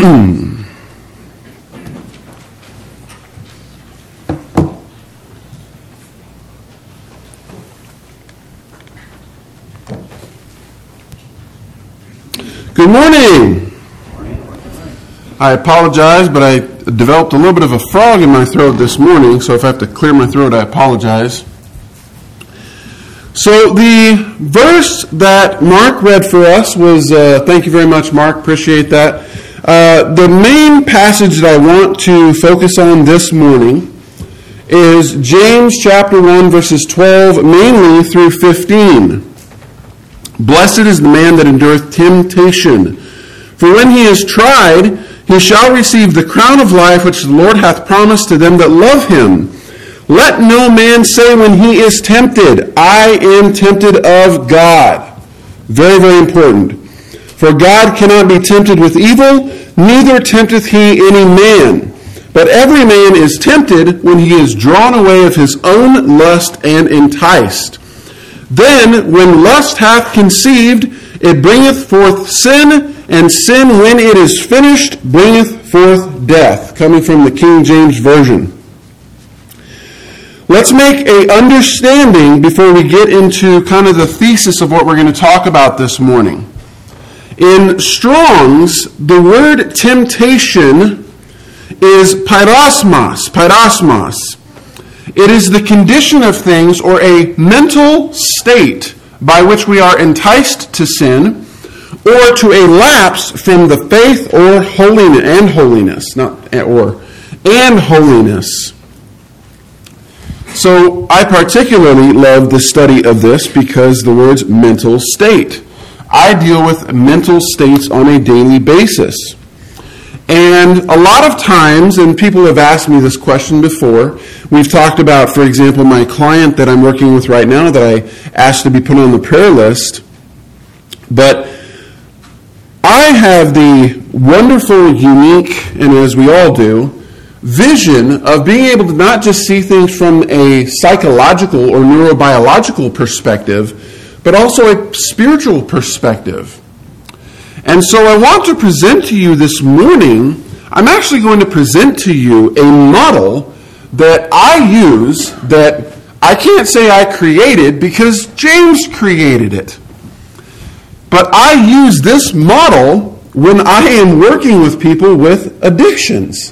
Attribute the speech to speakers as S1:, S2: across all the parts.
S1: Good morning. I apologize, but I developed a little bit of a frog in my throat this morning, so if I have to clear my throat, I apologize. So the verse that Mark read for us was, thank you very much, Mark, appreciate that. The main passage that I want to focus on this morning is James chapter 1, verses 12, mainly through 15. Blessed is the man that endureth temptation, for when he is tried, he shall receive the crown of life which the Lord hath promised to them that love him. Let no man say when he is tempted, I am tempted of God. Very, very important. For God cannot be tempted with evil, neither tempteth he any man. But every man is tempted when he is drawn away of his own lust and enticed. Then, when lust hath conceived, it bringeth forth sin, and sin, when it is finished, bringeth forth death. Coming from the King James Version. Let's make an understanding before we get into kind of the thesis of what we're going to talk about this morning. In Strong's, the word temptation is pyrosmos. It is the condition of things or a mental state by which we are enticed to sin or to a lapse from the faith or holiness. So I particularly love the study of this because the word's mental state. I deal with mental states on a daily basis. And a lot of times, and people have asked me this question before, we've talked about, for example, my client that I'm working with right now that I asked to be put on the prayer list. But I have the wonderful, unique, and as we all do, vision of being able to not just see things from a psychological or neurobiological perspective, but also a spiritual perspective. And so I want to present to you this morning, I'm actually going to present to you a model that I use that I can't say I created because James created it. But I use this model when I am working with people with addictions.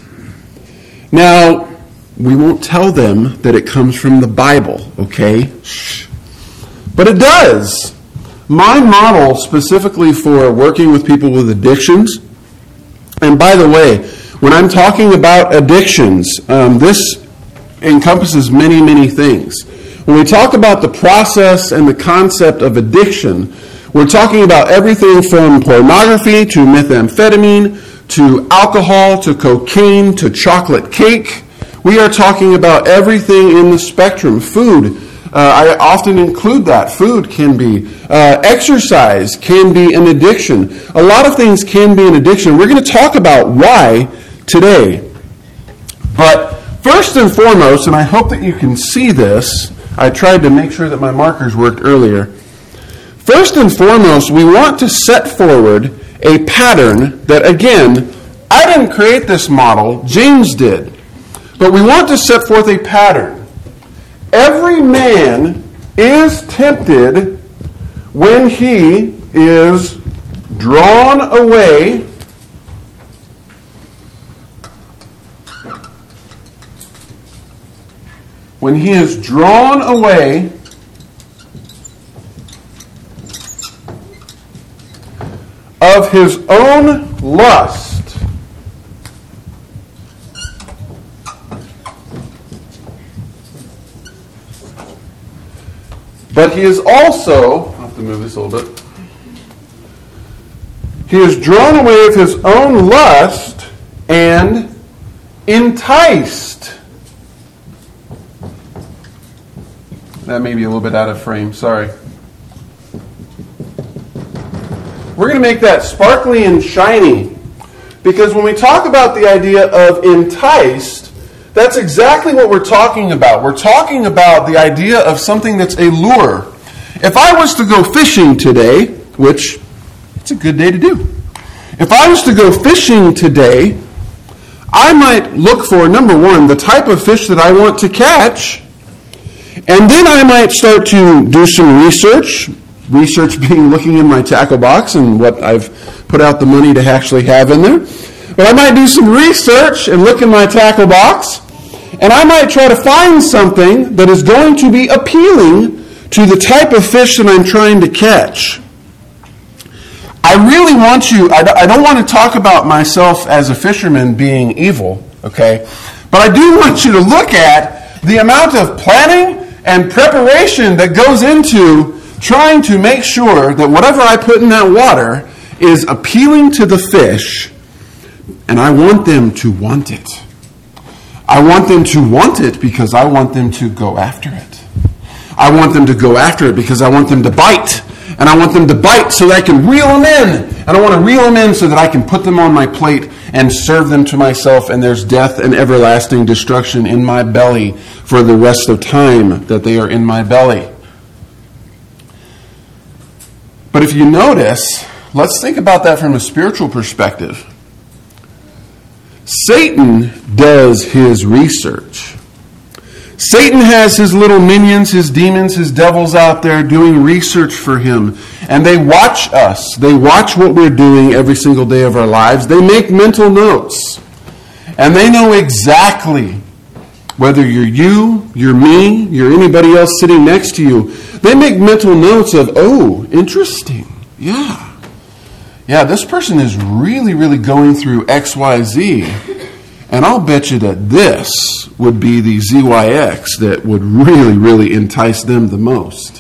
S1: Now, we won't tell them that it comes from the Bible, okay? Shh. But it does. My model specifically for working with people with addictions, and by the way, when I'm talking about addictions, this encompasses many, many things. When we talk about the process and the concept of addiction, we're talking about everything from pornography to methamphetamine to alcohol to cocaine to chocolate cake. We are talking about everything in the spectrum. Food. I often include that. Food can be. Exercise can be an addiction. A lot of things can be an addiction. We're going to talk about why today. But first and foremost, and I hope that you can see this, I tried to make sure that my markers worked earlier. First and foremost, we want to set forward a pattern that, again, I didn't create this model, James did. But we want to set forth a pattern. Every man is tempted when he is drawn away of his own lust. But he is also, I'll have to move this a little bit. He is drawn away of his own lust and enticed. That may be a little bit out of frame, sorry. We're going to make that sparkly and shiny. Because when we talk about the idea of enticed, that's exactly what we're talking about. We're talking about the idea of something that's a lure. If I was to go fishing today, which it's a good day to do. If I was to go fishing today, I might look for, number one, the type of fish that I want to catch, and then I might start to do some research being looking in my tackle box and what I've put out the money to actually have in there. But I might do some research and look in my tackle box, and I might try to find something that is going to be appealing to the type of fish that I'm trying to catch. I really want you, I don't want to talk about myself as a fisherman being evil, okay? But I do want you to look at the amount of planning and preparation that goes into trying to make sure that whatever I put in that water is appealing to the fish, and I want them to want it. I want them to want it because I want them to go after it. I want them to go after it because I want them to bite. And I want them to bite so that I can reel them in. And I want to reel them in so that I can put them on my plate and serve them to myself, and there's death and everlasting destruction in my belly for the rest of time that they are in my belly. But if you notice, let's think about that from a spiritual perspective. Satan does his research. Satan has his little minions, his demons, his devils out there doing research for him. And they watch us. They watch what we're doing every single day of our lives. They make mental notes. And they know exactly whether you're me, you're anybody else sitting next to you. They make mental notes of, oh, interesting. Yeah, this person is really, really going through X, Y, Z. And I'll bet you that this would be the ZYX that would really, really entice them the most.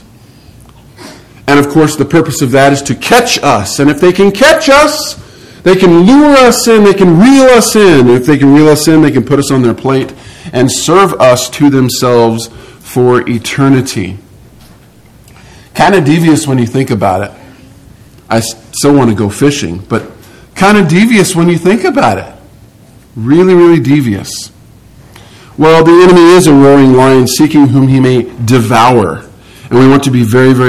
S1: And of course, the purpose of that is to catch us. And if they can catch us, they can lure us in, they can reel us in. If they can reel us in, they can put us on their plate and serve us to themselves for eternity. Kind of devious when you think about it. I still want to go fishing, but kind of devious when you think about it. Really, really devious. Well, the enemy is a roaring lion seeking whom he may devour. And we want to be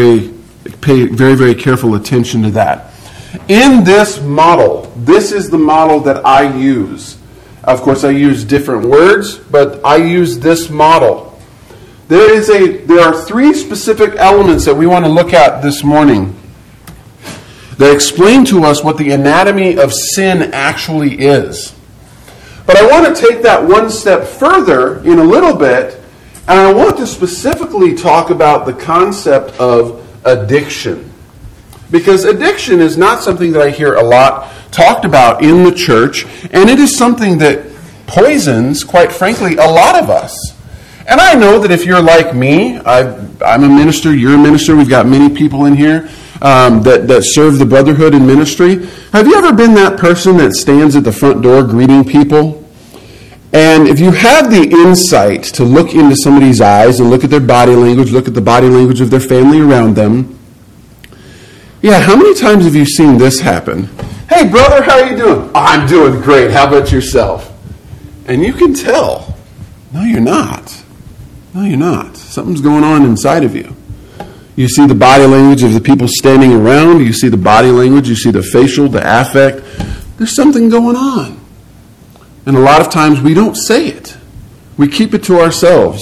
S1: pay very, very careful attention to that. In this model, this is the model that I use. Of course, I use different words, but I use this model. There are three specific elements that we want to look at this morning that explain to us what the anatomy of sin actually is. But I want to take that one step further in a little bit, and I want to specifically talk about the concept of addiction. Because addiction is not something that I hear a lot talked about in the church, and it is something that poisons, quite frankly, a lot of us. And I know that if you're like me, I'm a minister, you're a minister, we've got many people in here that serve the brotherhood in ministry. Have you ever been that person that stands at the front door greeting people? And if you have the insight to look into somebody's eyes and look at their body language, look at the body language of their family around them, yeah, how many times have you seen this happen? Hey, brother, how are you doing? Oh, I'm doing great. How about yourself? And you can tell, no, you're not. No, you're not. Something's going on inside of you. You see the body language of the people standing around. You see the body language. You see the facial, the affect. There's something going on. And a lot of times we don't say it. We keep it to ourselves.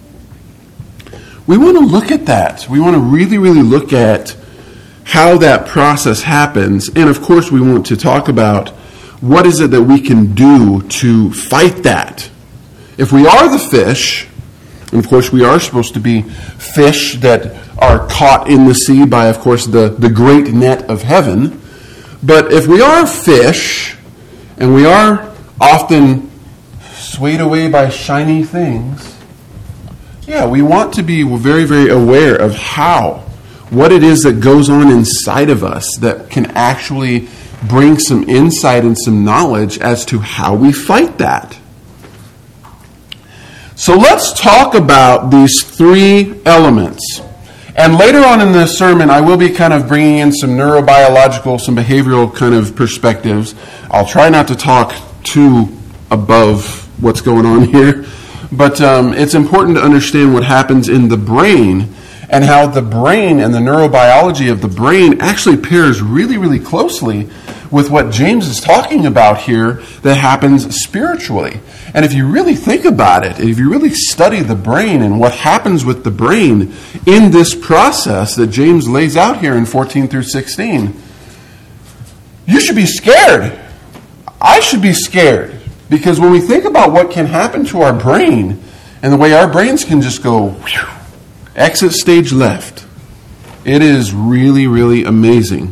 S1: We want to look at that. We want to really, really look at how that process happens. And of course, we want to talk about what is it that we can do to fight that. If we are the fish, and of course we are supposed to be fish that are caught in the sea by, of course, the great net of heaven. But if we are fish, and we are often swayed away by shiny things, yeah, we want to be very, very aware of what it is that goes on inside of us that can actually bring some insight and some knowledge as to how we fight that. So let's talk about these three elements. And later on in this sermon, I will be kind of bringing in some neurobiological, some behavioral kind of perspectives. I'll try not to talk too above what's going on here. But it's important to understand what happens in the brain and how the brain and the neurobiology of the brain actually pairs really, really closely with what James is talking about here that happens spiritually. And if you really think about it, if you really study the brain and what happens with the brain in this process that James lays out here in 14 through 16, you should be scared. I should be scared. Because when we think about what can happen to our brain and the way our brains can just go, whew, exit stage left, it is really, really amazing.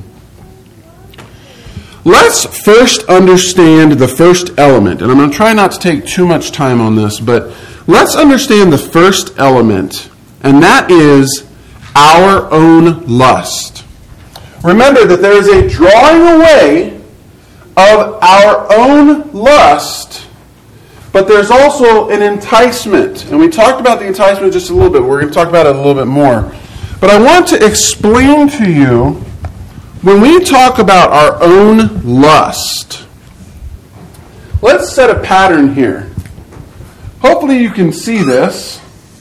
S1: Let's first understand the first element. And I'm going to try not to take too much time on this, but let's understand the first element, and that is our own lust. Remember that there is a drawing away of our own lust, but there's also an enticement. And we talked about the enticement just a little bit. We're going to talk about it a little bit more. But I want to explain to you, when we talk about our own lust, let's set a pattern here. Hopefully you can see this.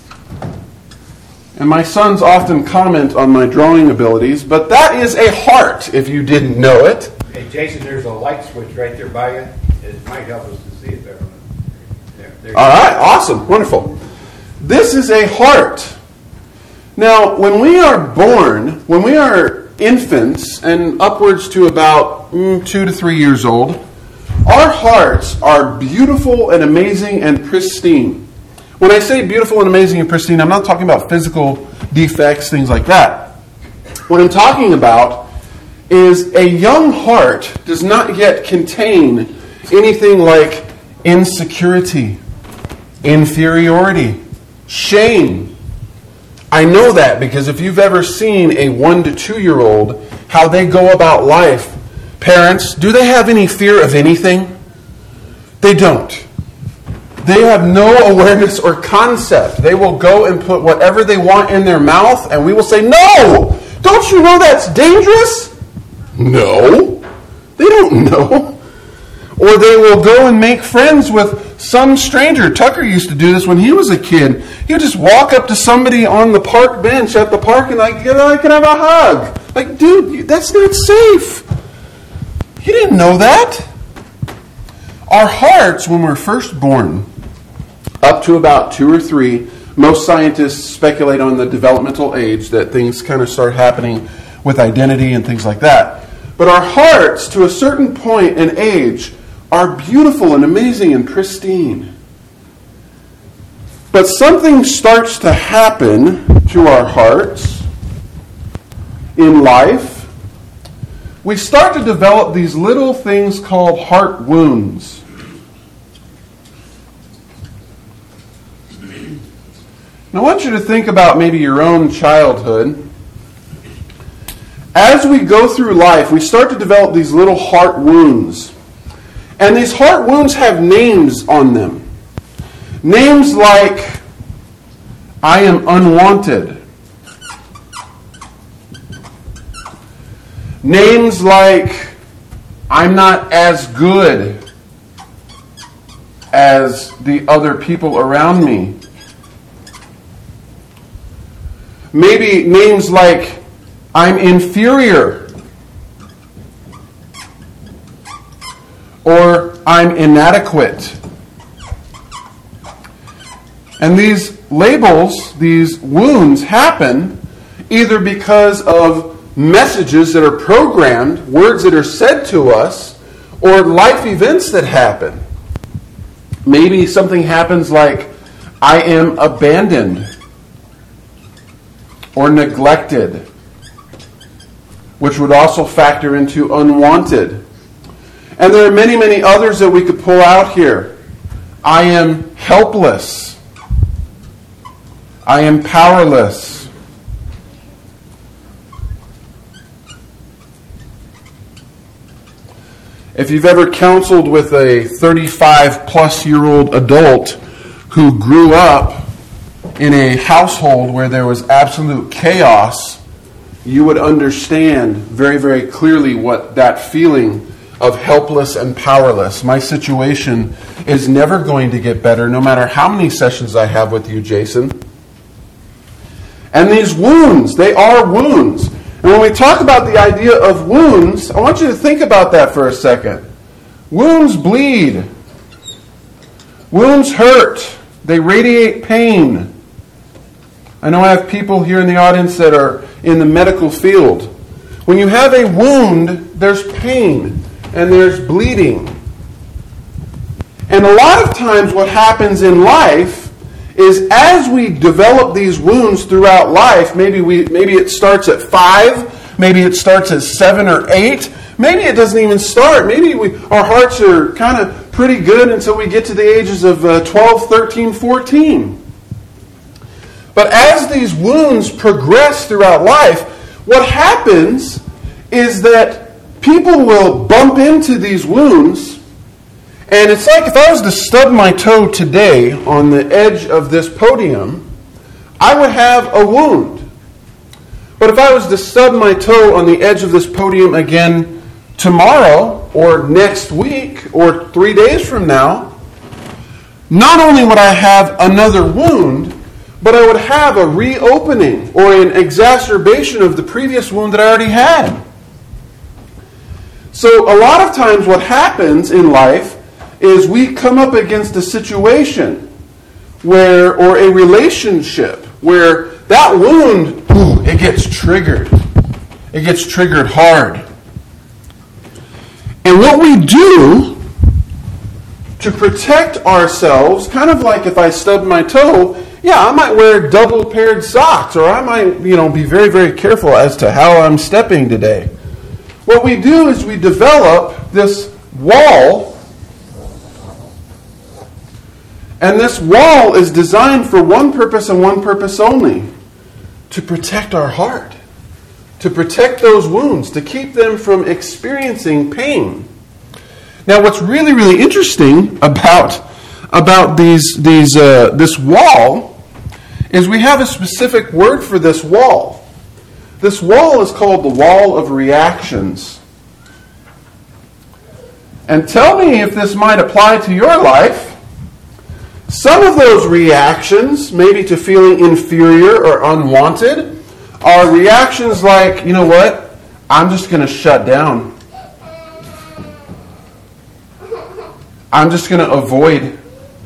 S1: And my sons often comment on my drawing abilities, but that is a heart, if you didn't know it.
S2: Hey, Jason, there's a light switch right there by you. It might help us to see it better. There.
S1: All right, awesome, wonderful. This is a heart. Now, when we are born, when we are infants and upwards to about 2 to 3 years old, our hearts are beautiful and amazing and pristine. When I say beautiful and amazing and pristine, I'm not talking about physical defects, things like that. What I'm talking about is a young heart does not yet contain anything like insecurity, inferiority, shame. I know that because if you've ever seen a 1 to 2 year old, how they go about life, parents, do they have any fear of anything? They don't. They have no awareness or concept. They will go and put whatever they want in their mouth, and we will say, no! Don't you know that's dangerous? No. They don't know. Or they will go and make friends with some stranger. Tucker used to do this when he was a kid. He would just walk up to somebody on the park bench at the park and I can have a hug. Like, dude, that's not safe. You didn't know that. Our hearts, when we're first born, up to about 2 or 3, most scientists speculate on the developmental age that things kind of start happening with identity and things like that. But our hearts, to a certain point in age, are beautiful and amazing and pristine. But something starts to happen to our hearts in life. We start to develop these little things called heart wounds. Now, I want you to think about maybe your own childhood. As we go through life, we start to develop these little heart wounds. And these heart wounds have names on them. Names like, I am unwanted. Names like, I'm not as good as the other people around me. Maybe names like, I'm inferior. Or I'm inadequate. And these labels, these wounds happen either because of messages that are programmed, words that are said to us, or life events that happen. Maybe something happens like, I am abandoned or neglected, which would also factor into unwanted. And there are many, many others that we could pull out here. I am helpless. I am powerless. If you've ever counseled with a 35-plus-year-old adult who grew up in a household where there was absolute chaos, you would understand very, very clearly what that feeling of helpless and powerless. My situation is never going to get better, no matter how many sessions I have with you, Jason. And these wounds, they are wounds. And when we talk about the idea of wounds, I want you to think about that for a second. Wounds bleed. Wounds hurt. They radiate pain. I know I have people here in the audience that are in the medical field. When you have a wound, there's pain and there's bleeding. And a lot of times what happens in life is as we develop these wounds throughout life, maybe it starts at 5, maybe it starts at 7 or 8, maybe it doesn't even start. Maybe our hearts are kind of pretty good until we get to the ages of 12, 13, 14. But as these wounds progress throughout life, what happens is that people will bump into these wounds. And it's like if I was to stub my toe today on the edge of this podium, I would have a wound. But if I was to stub my toe on the edge of this podium again tomorrow or next week or 3 days from now, not only would I have another wound, but I would have a reopening or an exacerbation of the previous wound that I already had. So a lot of times what happens in life is we come up against a situation or a relationship where that wound, it gets triggered. It gets triggered hard. And what we do to protect ourselves, kind of like if I stub my toe, I might wear double-paired socks, or I might, be very, very careful as to how I'm stepping today. What we do is we develop this wall. And this wall is designed for one purpose and one purpose only: to protect our heart, to protect those wounds, to keep them from experiencing pain. Now, what's really, really interesting about this wall is we have a specific word for this wall. This wall is called the wall of reactions. And tell me if this might apply to your life. Some of those reactions, maybe to feeling inferior or unwanted, are reactions like, you know what? I'm just going to shut down. I'm just going to avoid.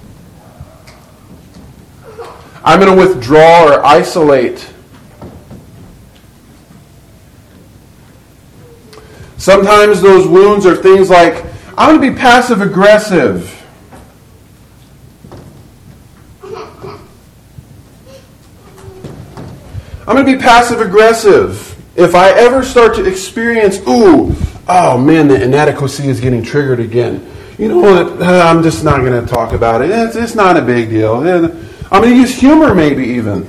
S1: I'm going to withdraw or isolate. Sometimes those wounds are things like, I'm going to be passive aggressive. I'm going to be passive aggressive. If I ever start to experience, the inadequacy is getting triggered again. You know what? I'm just not going to talk about it. It's not a big deal. I'm going to use humor maybe even.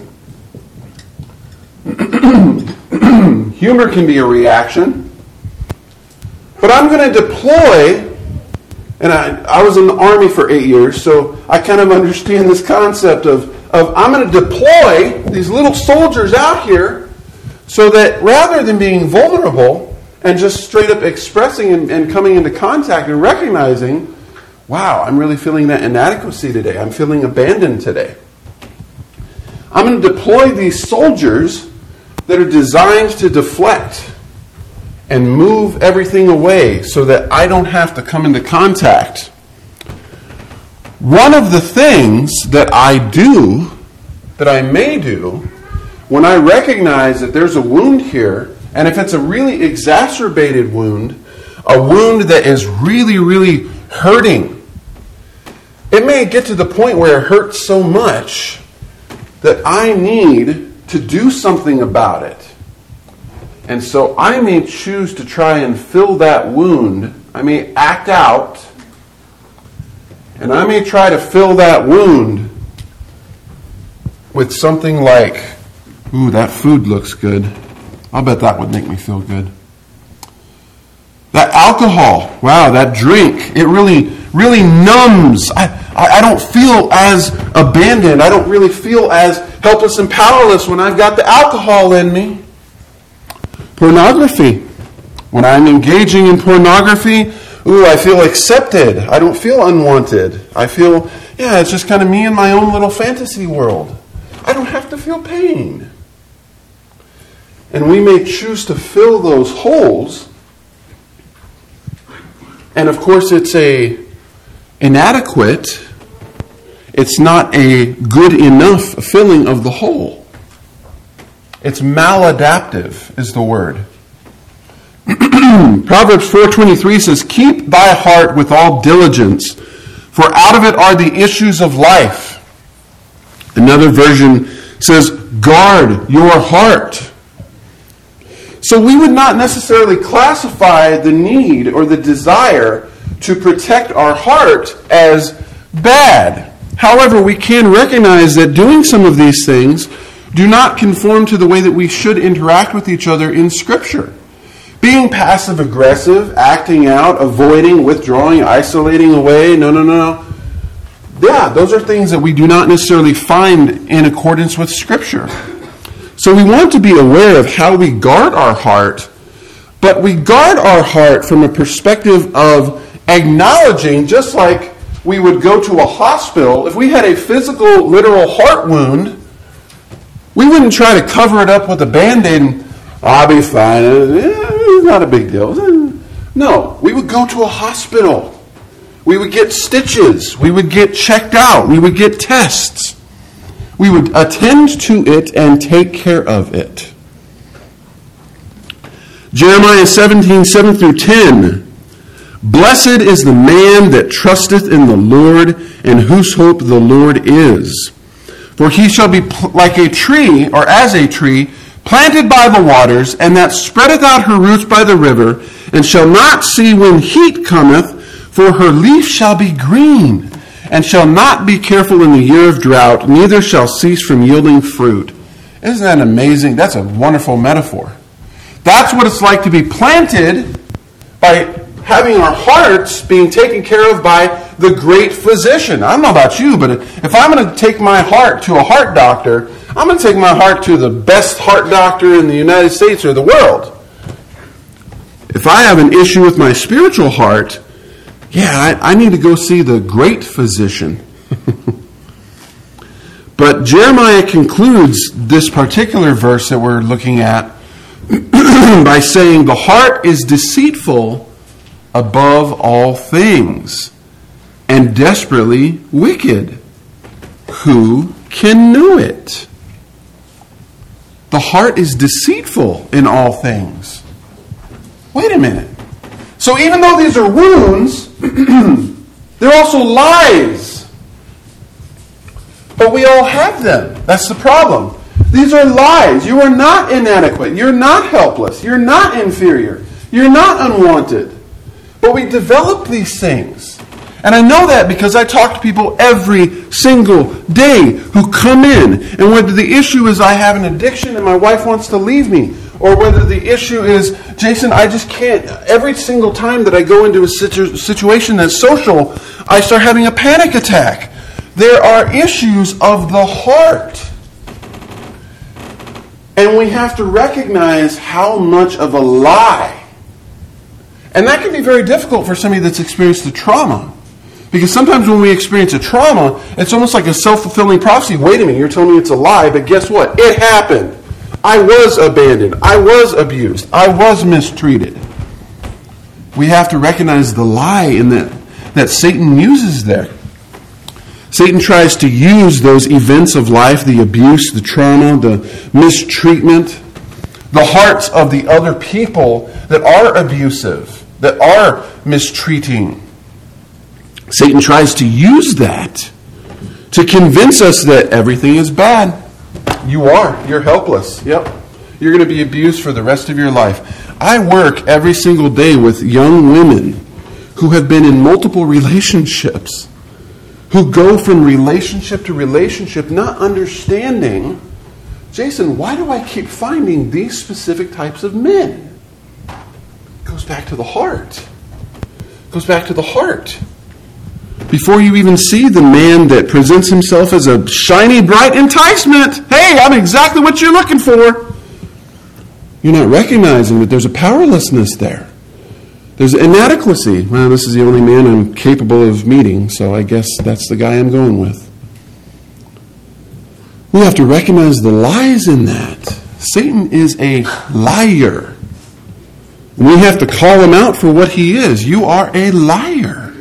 S1: Humor can be a reaction. But I'm going to deploy, and I was in the Army for 8 years, so I kind of understand this concept of I'm going to deploy these little soldiers out here so that rather than being vulnerable and just straight up expressing and coming into contact and recognizing, wow, I'm really feeling that inadequacy today. I'm feeling abandoned today. I'm going to deploy these soldiers that are designed to deflect and move everything away so that I don't have to come into contact. One of the things that I may do, when I recognize that there's a wound here, and if it's a really exacerbated wound, a wound that is really, really hurting, it may get to the point where it hurts so much that I need to do something about it. And so I may choose to try and fill that wound. I may act out, and I may try to fill that wound with something like, that food looks good. I'll bet that would make me feel good. That alcohol, that drink, it really, really numbs. I don't feel as abandoned. I don't really feel as helpless and powerless when I've got the alcohol in me. Pornography. When I'm engaging in pornography, I feel accepted. I don't feel unwanted. I feel, it's just kind of me in my own little fantasy world. I don't have to feel pain. And we may choose to fill those holes. And of course, it's inadequate. It's not a good enough filling of the hole. It's maladaptive is the word. Proverbs 4:23 says, "Keep thy heart with all diligence, for out of it are the issues of life." Another version says, "Guard your heart." So we would not necessarily classify the need or the desire to protect our heart as bad. However, we can recognize that doing some of these things do not conform to the way that we should interact with each other in Scripture. Being passive-aggressive, acting out, avoiding, withdrawing, isolating away, no. Yeah, those are things that we do not necessarily find in accordance with Scripture. So we want to be aware of how we guard our heart, but we guard our heart from a perspective of acknowledging, just like we would go to a hospital, if we had a physical, literal heart wound, we wouldn't try to cover it up with a Band-Aid and, I'll be fine, it's not a big deal. No, we would go to a hospital. We would get stitches. We would get checked out. We would get tests. We would attend to it and take care of it. Jeremiah 17:7-10. "Blessed is the man that trusteth in the Lord, and whose hope the Lord is. For he shall be like a tree, or as a tree, planted by the waters, and that spreadeth out her roots by the river, and shall not see when heat cometh, for her leaf shall be green, and shall not be careful in the year of drought, neither shall cease from yielding fruit." Isn't that amazing? That's a wonderful metaphor. That's what it's like to be planted by having our hearts being taken care of by the great physician. I don't know about you, but if I'm going to take my heart to a heart doctor, I'm going to take my heart to the best heart doctor in the United States or the world. If I have an issue with my spiritual heart, I need to go see the great physician. But Jeremiah concludes this particular verse that we're looking at by saying, "The heart is deceitful above all things, and desperately wicked. Who can know it?" The heart is deceitful in all things. Wait a minute. So even though these are wounds, they're also lies. But we all have them. That's the problem. These are lies. You are not inadequate. You're not helpless. You're not inferior. You're not unwanted. But we develop these things. And I know that because I talk to people every single day who come in. And whether the issue is I have an addiction and my wife wants to leave me, or whether the issue is, Jason, I just can't. Every single time that I go into a situation that's social, I start having a panic attack. There are issues of the heart. And we have to recognize how much of a lie. And that can be very difficult for somebody that's experienced a trauma. Because sometimes when we experience a trauma, it's almost like a self-fulfilling prophecy. Wait a minute, you're telling me it's a lie, but guess what? It happened. I was abandoned. I was abused. I was mistreated. We have to recognize the lie in that Satan uses there. Satan tries to use those events of life, the abuse, the trauma, the mistreatment, the hearts of the other people that are abusive, that are mistreating. Satan tries to use that to convince us that everything is bad. You are. You're helpless. Yep. You're going to be abused for the rest of your life. I work every single day with young women who have been in multiple relationships, who go from relationship to relationship, not understanding, Jason, why do I keep finding these specific types of men? It goes back to the heart. It goes back to the heart. Before you even see the man that presents himself as a shiny, bright enticement, hey, I'm exactly what you're looking for, you're not recognizing that there's a powerlessness there. There's inadequacy. Well, this is the only man I'm capable of meeting, so I guess that's the guy I'm going with. We have to recognize the lies in that. Satan is a liar. We have to call him out for what he is. You are a liar.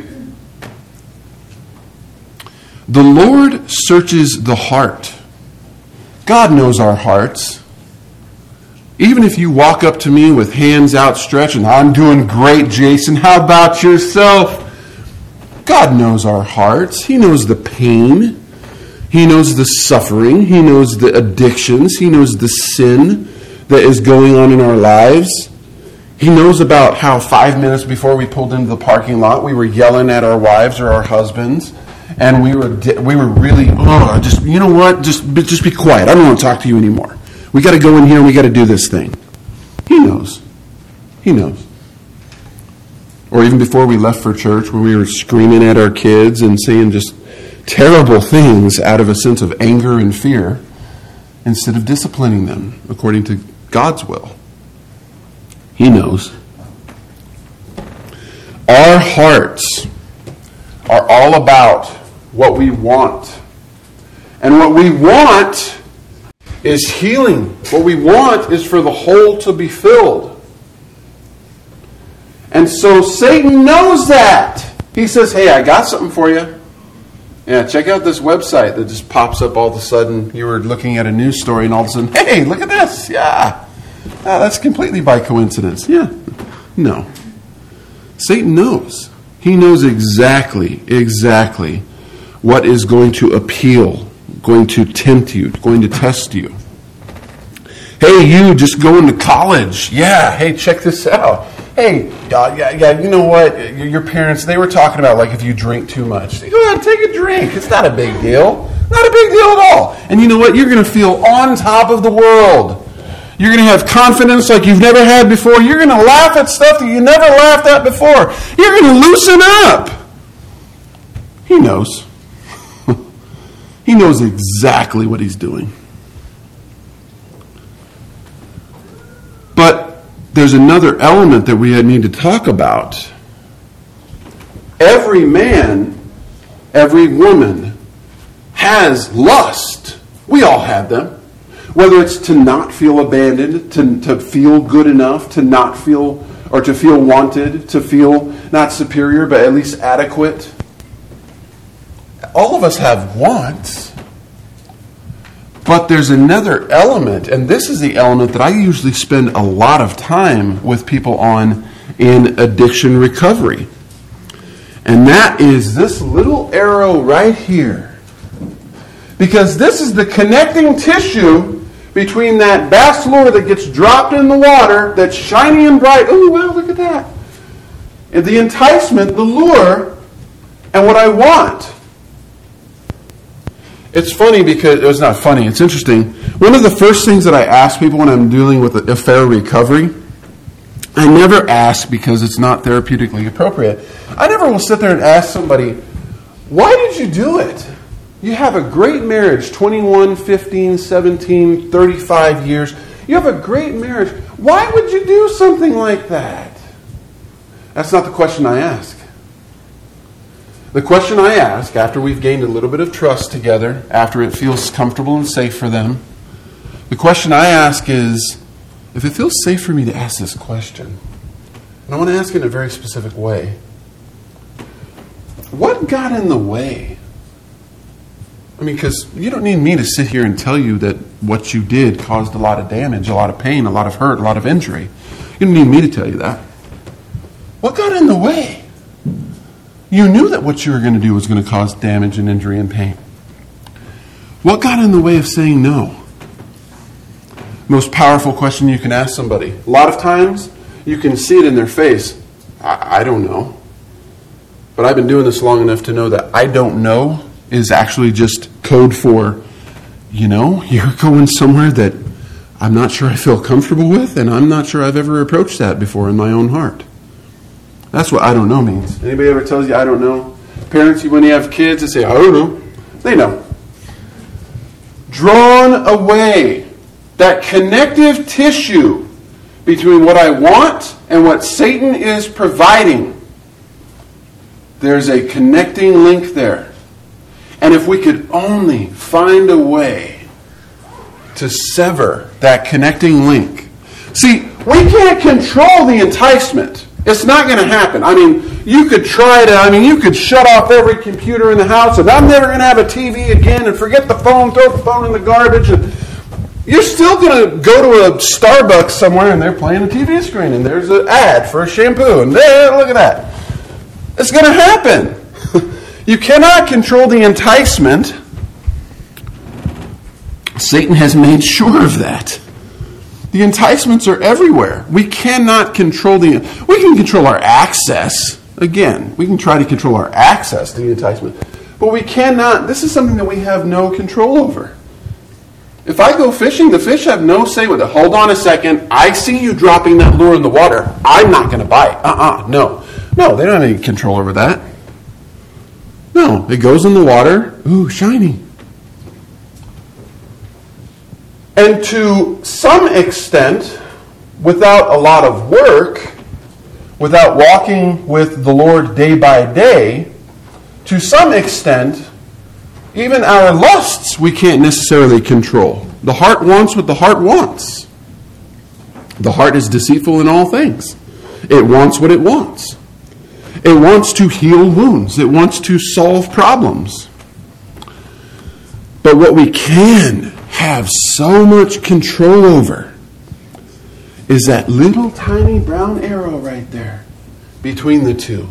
S1: The Lord searches the heart. God knows our hearts. Even if you walk up to me with hands outstretched and I'm doing great, Jason, how about yourself? God knows our hearts. He knows the pain. He knows the suffering. He knows the addictions. He knows the sin that is going on in our lives. He knows about how 5 minutes before we pulled into the parking lot, we were yelling at our wives or our husbands, and we were really, just, you know what, just be quiet. I don't want to talk to you anymore. We got to go in here and we got to do this thing. He knows. He knows. Or even before we left for church, when we were screaming at our kids and saying just terrible things out of a sense of anger and fear, instead of disciplining them according to God's will. He knows. Our hearts are all about what we want. And what we want is healing. What we want is for the hole to be filled. And so Satan knows that. He says, hey, I got something for you. Yeah, check out this website that just pops up all of a sudden. You were looking at a news story and all of a sudden, hey, look at this. Yeah. That's completely by coincidence. Yeah. No. Satan knows. He knows exactly what is going to appeal, going to tempt you, going to test you. Hey, you just going to college. Yeah, hey, check this out. Hey, yeah, you know what? Your parents, they were talking about like if you drink too much. Go ahead, take a drink. It's not a big deal. Not a big deal at all. And you know what? You're going to feel on top of the world. You're going to have confidence like you've never had before. You're going to laugh at stuff that you never laughed at before. You're going to loosen up. He knows. He knows exactly what he's doing. But there's another element that we need to talk about. Every man, every woman has lust. We all have them. Whether it's to not feel abandoned, to feel good enough, to not feel, or to feel wanted, to feel not superior, but at least adequate. All of us have wants. But there's another element, and this is the element that I usually spend a lot of time with people on in addiction recovery. And that is this little arrow right here. Because this is the connecting tissue between that bass lure that gets dropped in the water, that's shiny and bright. Oh, wow, look at that. And the enticement, the lure, and what I want. It's funny because, it's not funny, it's interesting. One of the first things that I ask people when I'm dealing with affair recovery, I never ask because it's not therapeutically appropriate. I never will sit there and ask somebody, why did you do it? You have a great marriage, 21, 15, 17, 35 years. You have a great marriage. Why would you do something like that? That's not the question I ask. The question I ask, after we've gained a little bit of trust together, after it feels comfortable and safe for them, the question I ask is, if it feels safe for me to ask this question, and I want to ask it in a very specific way, what got in the way? I mean, because you don't need me to sit here and tell you that what you did caused a lot of damage, a lot of pain, a lot of hurt, a lot of injury. You don't need me to tell you that. What got in the way? You knew that what you were going to do was going to cause damage and injury and pain. What got in the way of saying no? Most powerful question you can ask somebody. A lot of times, you can see it in their face. I don't know. But I've been doing this long enough to know that I don't know is actually just code for, you're going somewhere that I'm not sure I feel comfortable with, and I'm not sure I've ever approached that before in my own heart. That's what I don't know means. Anybody ever tells you I don't know? Parents, when you have kids, they say, I don't know. They know. Drawn away, that connective tissue between what I want and what Satan is providing. There's a connecting link there. And if we could only find a way to sever that connecting link. See, we can't control the enticement. It's not going to happen. I mean, you could try to, you could shut off every computer in the house and I'm never going to have a TV again and forget the phone, throw the phone in the garbage. And you're still going to go to a Starbucks somewhere and they're playing a TV screen and there's an ad for a shampoo and there, look at that. It's going to happen. You cannot control the enticement. Satan has made sure of that. The enticements are everywhere. We cannot control we can control our access. Again, we can try to control our access to the enticement. But we cannot, this is something that we have no control over. If I go fishing, the fish have no say with it. Hold on a second. I see you dropping that lure in the water. I'm not going to bite. No. No, they don't have any control over that. No, it goes in the water. Ooh, shiny. And to some extent, without a lot of work, without walking with the Lord day by day, to some extent, even our lusts we can't necessarily control. The heart wants what the heart wants. The heart is deceitful in all things. It wants what it wants. It wants to heal wounds. It wants to solve problems. But what we can have so much control over is that little tiny brown arrow right there between the two.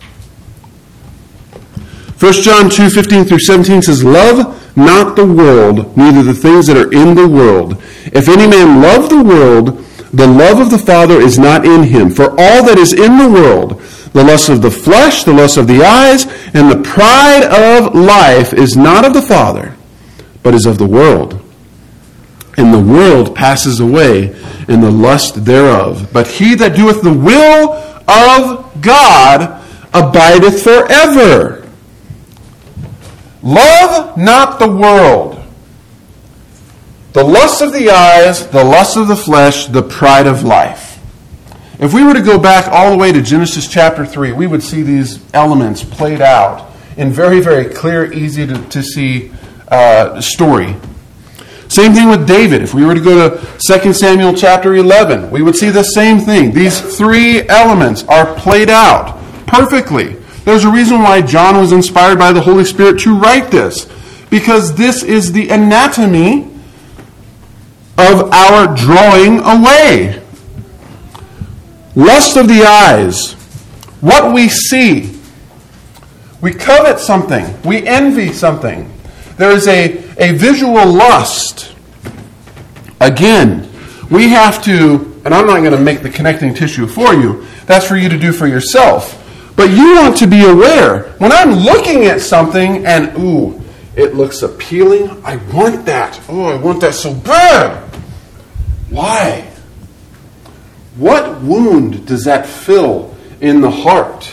S1: 1 John 2:15-17 says, "Love not the world, neither the things that are in the world. If any man love the world, the love of the Father is not in him. For all that is in the world, the lust of the flesh, the lust of the eyes, and the pride of life is not of the Father, but is of the world. And the world passes away, and the lust thereof. But he that doeth the will of God abideth forever." Love not the world. The lust of the eyes, the lust of the flesh, the pride of life. If we were to go back all the way to Genesis chapter 3, we would see these elements played out in very, very clear, easy to see story. Same thing with David. If we were to go to 2 Samuel chapter 11, we would see the same thing. These three elements are played out perfectly. There's a reason why John was inspired by the Holy Spirit to write this, because this is the anatomy of our drawing away. Lust of the eyes. What we see. We covet something. We envy something. There is a visual lust. Again, we have to, and I'm not going to make the connecting tissue for you. That's for you to do for yourself. But you want to be aware. When I'm looking at something and, ooh, it looks appealing, I want that. Oh, I want that so bad. Why? What wound does that fill in the heart?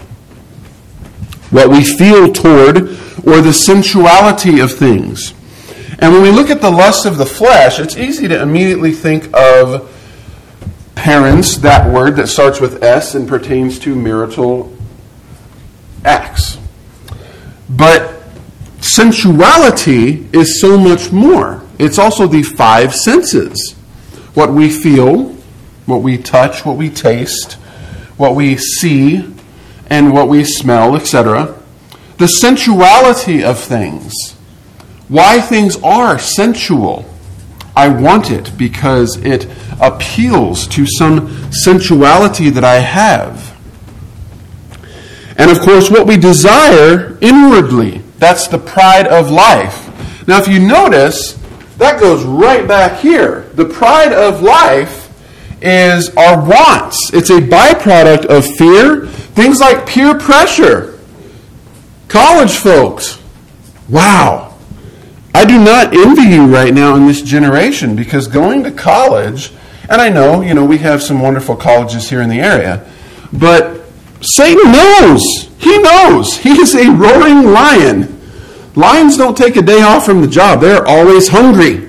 S1: What we feel toward, or the sensuality of things. And when we look at the lust of the flesh, it's easy to immediately think of parents, that word that starts with S and pertains to marital acts. But sensuality is so much more. It's also the five senses. What we feel, what we touch, what we taste, what we see, and what we smell, etc. The sensuality of things. Why things are sensual. I want it because it appeals to some sensuality that I have. And of course, what we desire inwardly. That's the pride of life. Now, if you notice, that goes right back here. The pride of life is our wants. It's a byproduct of fear. Things like peer pressure. College folks. Wow. I do not envy you right now in this generation, because going to college, and I know, we have some wonderful colleges here in the area, but Satan knows. He knows. He is a roaring lion. Lions don't take a day off from the job. They're always hungry.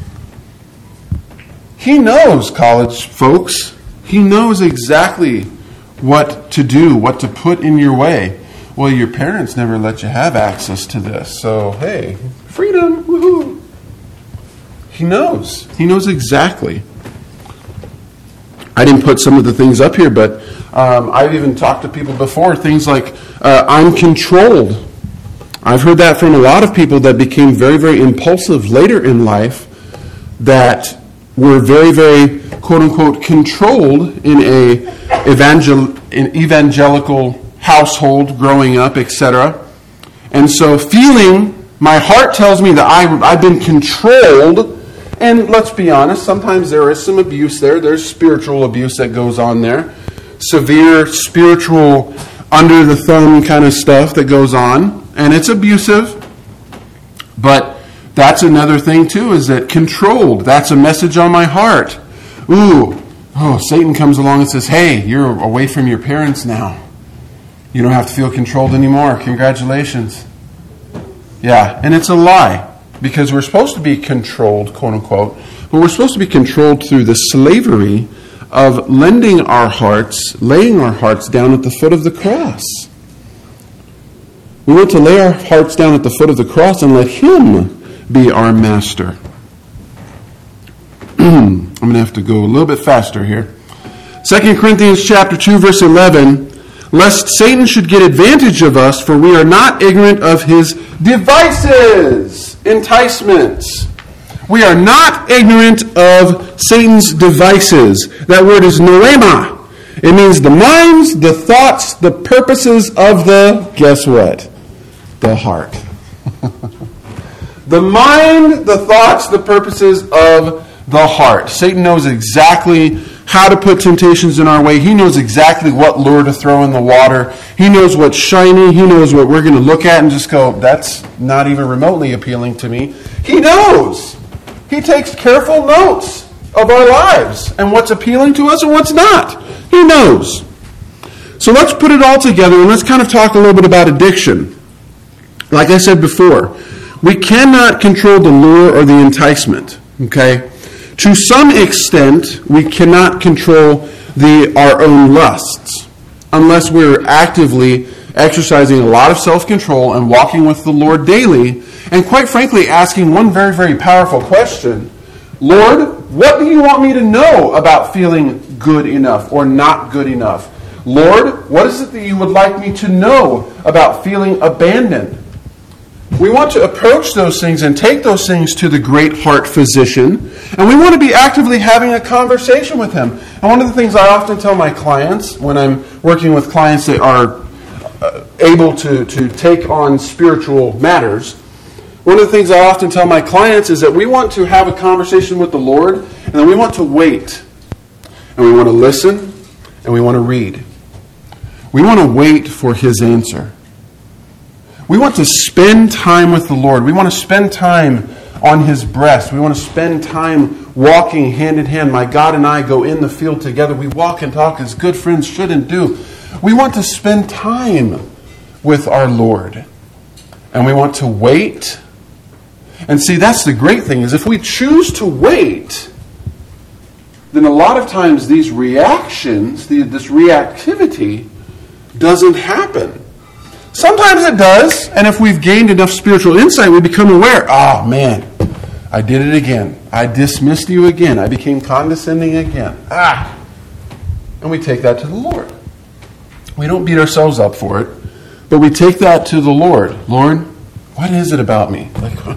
S1: He knows, college folks. He knows exactly what to do, what to put in your way. Well, your parents never let you have access to this, so hey, freedom, woohoo. He knows. He knows exactly. I didn't put some of the things up here, but I've even talked to people before, things like, I'm controlled. I've heard that from a lot of people that became very, very impulsive later in life, that were very, very, quote-unquote, controlled in an evangelical household growing up, etc. And so my heart tells me that I've been controlled, and let's be honest, sometimes there is some abuse there. There's spiritual abuse that goes on there. Severe spiritual, under-the-thumb kind of stuff that goes on, and it's abusive. But that's another thing, too, is that controlled. That's a message on my heart. Satan comes along and says, hey, you're away from your parents now. You don't have to feel controlled anymore. Congratulations. Yeah, and it's a lie, because we're supposed to be controlled, quote-unquote, but we're supposed to be controlled through the slavery of laying our hearts down at the foot of the cross. We want to lay our hearts down at the foot of the cross and let Him be our master. I'm going to have to go a little bit faster here. 2 Corinthians chapter 2, verse 11, lest Satan should get advantage of us, for we are not ignorant of his devices, enticements. We are not ignorant of Satan's devices. That word is noema. It means the minds, the thoughts, the purposes of guess what? The heart. The mind, the thoughts, the purposes of the heart. Satan knows exactly how to put temptations in our way. He knows exactly what lure to throw in the water. He knows what's shiny. He knows what we're going to look at and just go, that's not even remotely appealing to me. He knows. He takes careful notes of our lives and what's appealing to us and what's not. He knows. So let's put it all together and let's kind of talk a little bit about addiction. Like I said before, we cannot control the lure or the enticement. Okay? To some extent, we cannot control our own lusts unless we're actively exercising a lot of self-control and walking with the Lord daily, and quite frankly, asking one very, very powerful question. Lord, what do you want me to know about feeling good enough or not good enough? Lord, what is it that you would like me to know about feeling abandoned? We want to approach those things and take those things to the great heart physician, and we want to be actively having a conversation with him. And one of the things I often tell my clients when I'm working with clients that are able to take on spiritual matters, one of the things I often tell my clients is that we want to have a conversation with the Lord, and then we want to wait, and we want to listen, and we want to read. We want to wait for His answer. We want to spend time with the Lord. We want to spend time on His breast. We want to spend time walking hand in hand. My God and I go in the field together. We walk and talk as good friends should and do. We want to spend time with our Lord. And we want to wait. And see, that's the great thing, is if we choose to wait, then a lot of times these reactions, this reactivity, doesn't happen. Sometimes it does, and if we've gained enough spiritual insight, we become aware, oh man, I did it again. I dismissed you again. I became condescending again. And we take that to the Lord. We don't beat ourselves up for it, but we take that to the Lord. Lord, what is it about me?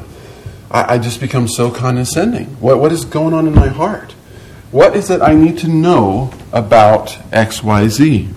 S1: I just become so condescending. What is going on in my heart? What is it I need to know about XYZ?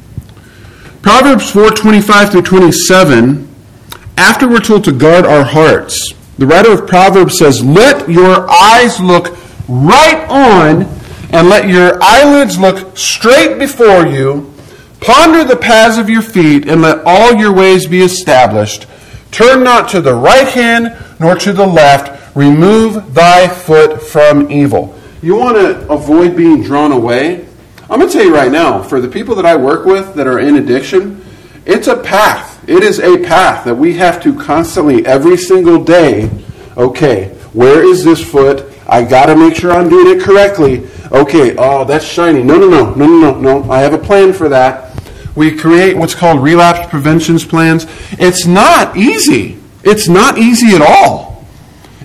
S1: Proverbs 4:25 through 27, after we're told to guard our hearts, the writer of Proverbs says, let your eyes look right on and let your eyelids look straight before you. Ponder the paths of your feet and let all your ways be established. Turn not to the right hand nor to the left. Remove thy foot from evil. You want to avoid being drawn away? I'm going to tell you right now, for the people that I work with that are in addiction, it's a path. It is a path that we have to constantly, every single day, okay, where is this foot? I got to make sure I'm doing it correctly. Okay, oh, that's shiny. No. I have a plan for that. We create what's called relapse prevention plans. It's not easy. It's not easy at all.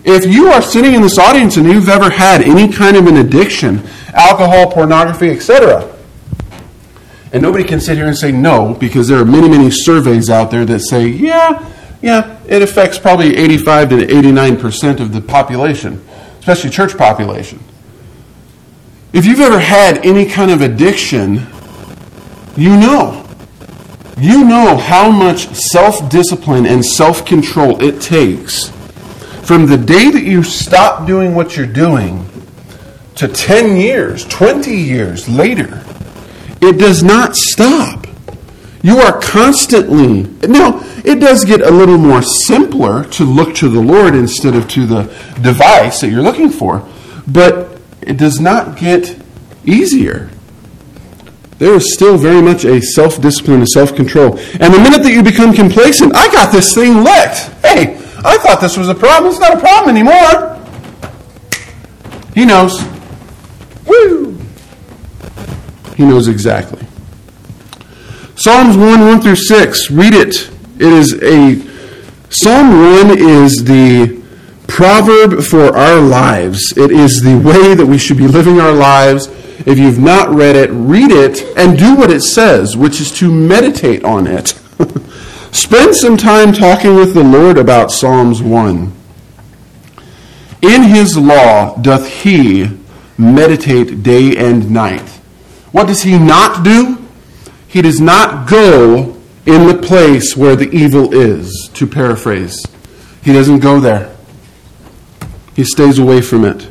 S1: If you are sitting in this audience and you've ever had any kind of an addiction, alcohol, pornography, etc., and nobody can sit here and say no, because there are many, many surveys out there that say, yeah, it affects probably 85 to 89% of the population, especially church population. If you've ever had any kind of addiction, you know how much self-discipline and self-control it takes from the day that you stop doing what you're doing to 10 years, 20 years later. It does not stop. You are constantly... Now, it does get a little more simpler to look to the Lord instead of to the device that you're looking for, but it does not get easier. There is still very much a self-discipline and self-control. And the minute that you become complacent, I got this thing licked. Hey, I thought this was a problem. It's not a problem anymore. He knows. Woo! He knows exactly. Psalms 1 through 6. Read it. Psalm 1 is the proverb for our lives. It is the way that we should be living our lives. If you've not read it, read it and do what it says, which is to meditate on it. Spend some time talking with the Lord about Psalms 1. In his law doth he meditate day and night. What does he not do? He does not go in the place where the evil is, to paraphrase. He doesn't go there. He stays away from it.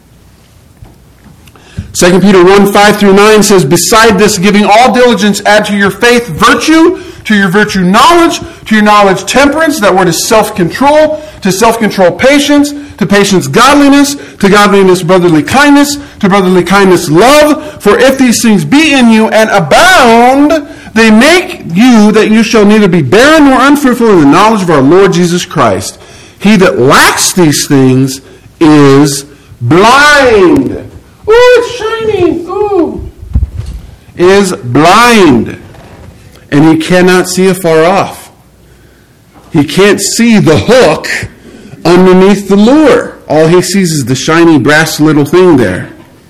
S1: 2 Peter 1, 5 through 9 says, beside this, giving all diligence, add to your faith virtue, to your virtue knowledge, to your knowledge temperance, that word is self-control, to self-control patience, to patience godliness, to godliness brotherly kindness, to brotherly kindness love. For if these things be in you and abound, they make you that you shall neither be barren nor unfruitful in the knowledge of our Lord Jesus Christ. He that lacks these things is blind. Ooh, it's shining. Ooh. Is blind. And he cannot see afar off. He can't see the hook underneath the lure. All he sees is the shiny brass little thing there.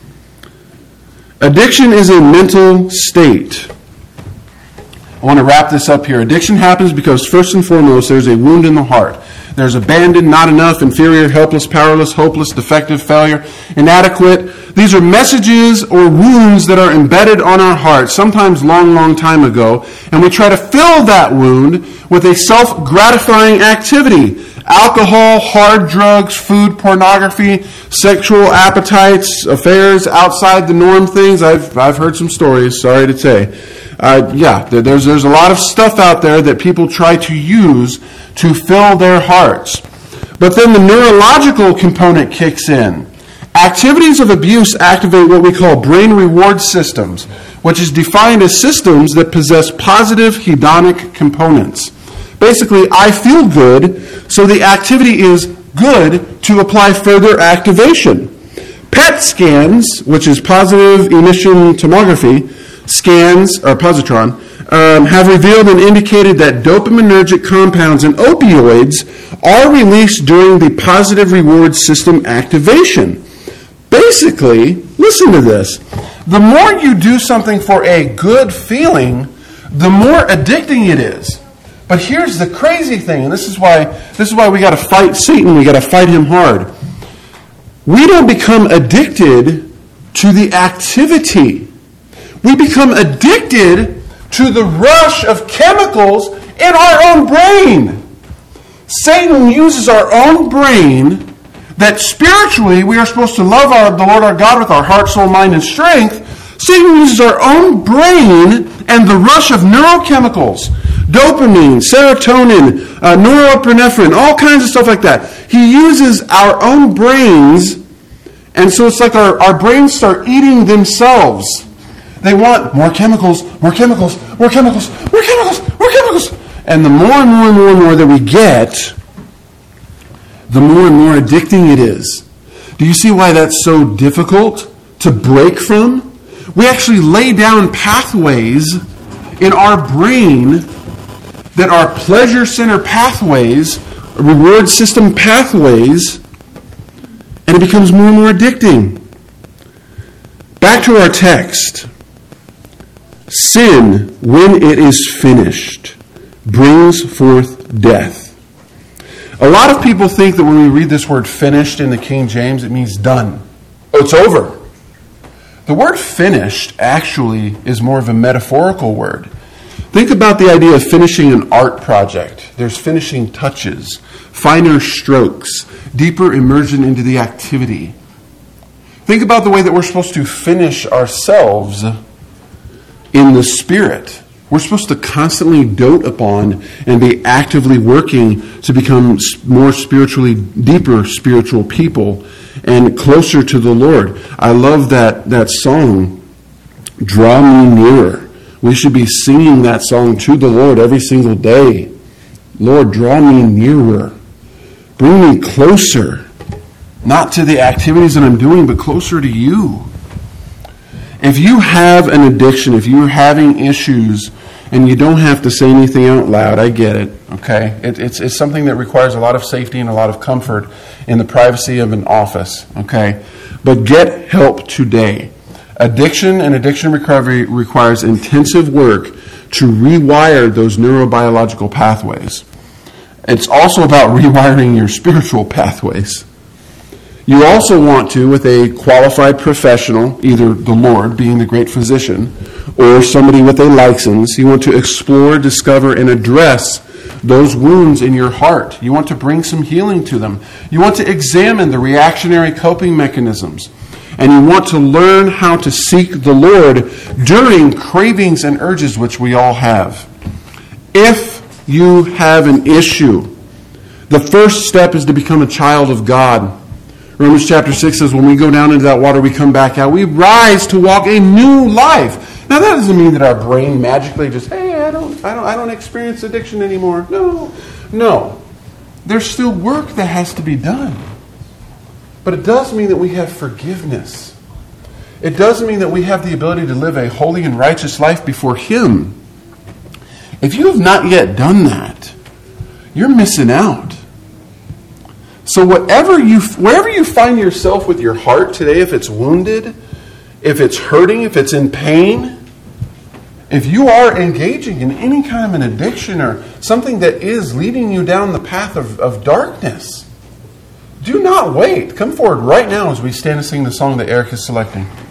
S1: Addiction is a mental state. I want to wrap this up here. Addiction happens because, first and foremost, there's a wound in the heart. There's abandoned, not enough, inferior, helpless, powerless, hopeless, defective, failure, inadequate. These are messages or wounds that are embedded on our heart, sometimes long, long time ago, and we try to fill that wound with a self-gratifying activity. Alcohol, hard drugs, food, pornography, sexual appetites, affairs outside the norm things. I've heard some stories, sorry to say. There's a lot of stuff out there that people try to use to fill their hearts. But then the neurological component kicks in. Activities of abuse activate what we call brain reward systems, which is defined as systems that possess positive hedonic components. Basically, I feel good, so the activity is good to apply further activation. PET scans, which is positive emission tomography, scans, or positron, have revealed and indicated that dopaminergic compounds and opioids are released during the positive reward system activation. Basically, listen to this. The more you do something for a good feeling, the more addicting it is. But here's the crazy thing, and this is why we got to fight Satan. We got to fight him hard. We don't become addicted to the activity. We become addicted to the rush of chemicals in our own brain. Satan uses our own brain that spiritually we are supposed to love the Lord our God with our heart, soul, mind, and strength. Satan uses our own brain and the rush of neurochemicals, dopamine, serotonin, norepinephrine, all kinds of stuff like that. He uses our own brains, and so it's like our brains start eating themselves. They want more chemicals, more chemicals, more chemicals, more chemicals, more chemicals. And the more and more and more and more that we get, the more and more addicting it is. Do you see why that's so difficult to break from? We actually lay down pathways in our brain that are pleasure center pathways, reward system pathways, And it becomes more and more addicting. Back to our text. Sin, when it is finished, brings forth death. A lot of people think that when we read this word finished in the King James, it means done. Oh, it's over. The word finished actually is more of a metaphorical word. Think about the idea of finishing an art project. There's finishing touches, finer strokes, deeper immersion into the activity. Think about the way that we're supposed to finish ourselves in the Spirit. We're supposed to constantly dote upon and be actively working to become more spiritually, deeper spiritual people and closer to the Lord. I love that song, Draw Me Nearer. We should be singing that song to the Lord every single day. Lord, draw me nearer. Bring me closer. Not to the activities that I'm doing, but closer to you. If you have an addiction, if you're having issues, and you don't have to say anything out loud, I get it, okay? It's something that requires a lot of safety and a lot of comfort in the privacy of an office, okay? But get help today. Addiction and addiction recovery requires intensive work to rewire those neurobiological pathways. It's also about rewiring your spiritual pathways. You also want to, with a qualified professional, either the Lord, being the great physician, or somebody with a license, you want to explore, discover, and address those wounds in your heart. You want to bring some healing to them. You want to examine the reactionary coping mechanisms. And you want to learn how to seek the Lord during cravings and urges, which we all have. If you have an issue, the first step is to become a child of God. Romans chapter 6 says, when we go down into that water, we come back out. We rise to walk a new life. Now, that doesn't mean that our brain magically just, hey, I don't experience addiction anymore. No. There's still work that has to be done. But it does mean that we have forgiveness. It does mean that we have the ability to live a holy and righteous life before Him. If you have not yet done that, you're missing out. So wherever you find yourself with your heart today, if it's wounded, if it's hurting, if it's in pain, if you are engaging in any kind of an addiction or something that is leading you down the path of darkness, do not wait. Come forward right now as we stand and sing the song that Eric is selecting.